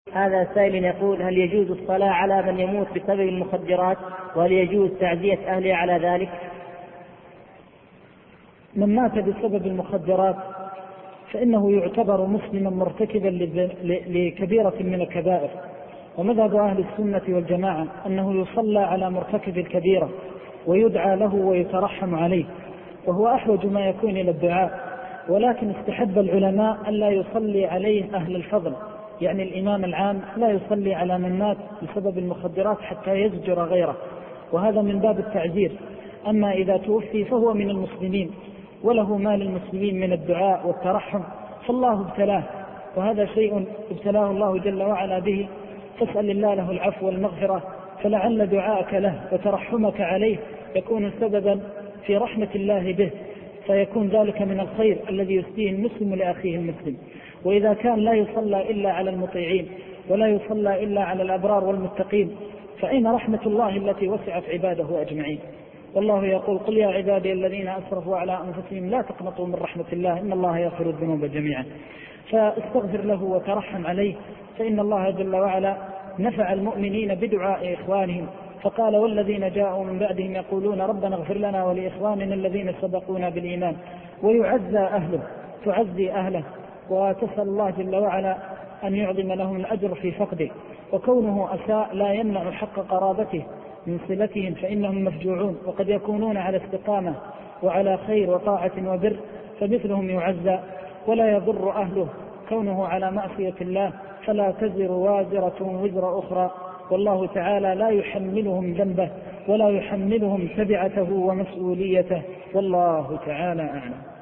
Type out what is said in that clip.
هذا سائل يقول: هل يجوز الصلاة على من يموت بسبب المخدرات؟ وهل يجوز تعزية أهله على ذلك؟ من مات بسبب المخدرات فإنه يعتبر مسلما مرتكبا لكبيرة من الكبائر، ومذهب أهل السنة والجماعة أنه يصلى على مرتكب الكبيرة ويدعى له ويترحم عليه، وهو أحوج ما يكون إلى الدعاء. ولكن استحب العلماء أن لا يصلي عليه أهل الفضل، يعني الإمام العام لا يصلي على من مات بسبب المخدرات حتى يزجر غيره، وهذا من باب التعزير. أما إذا توفي فهو من المسلمين وله ما للمسلمين من الدعاء والترحم، فالله ابتلاه، وهذا شيء ابتلاه الله جل وعلا به، فاسأل الله له العفو والمغفرة، فلعل دعاءك له وترحمك عليه يكون سببا في رحمة الله به، فيكون ذلك من الخير الذي يسديه المسلم لأخيه المسلم. وإذا كان لا يصلى إلا على المطيعين ولا يصلى إلا على الأبرار والمتقين، فأين رحمة الله التي وسعت عباده أجمعين؟ والله يقول: قل يا عبادي الذين أسرفوا على أنفسهم لا تقنطوا من رحمة الله إن الله يغفر الذنوب جميعا. فاستغفر له وترحم عليه، فإن الله جل وعلا نفع المؤمنين بدعاء إخوانهم، فقال: والذين جاءوا من بعدهم يقولون ربنا اغفر لنا ولإخواننا الذين سبقونا بالإيمان. ويعزى أهله، تعزي أهله، وتسأل الله جل وعلا أن يعظم لهم الأجر في فقده. وكونه أساء لا يمنع حق قرابته من صلتهم، فإنهم مفجوعون وقد يكونون على استقامة وعلى خير وطاعة وبر، فمثلهم يعزى. ولا يضر أهله كونه على معصية الله، فلا تزر وازرة وزر أخرى، والله تعالى لا يحملهم ذنبه ولا يحملهم تبعته ومسؤوليته، والله تعالى أعلم.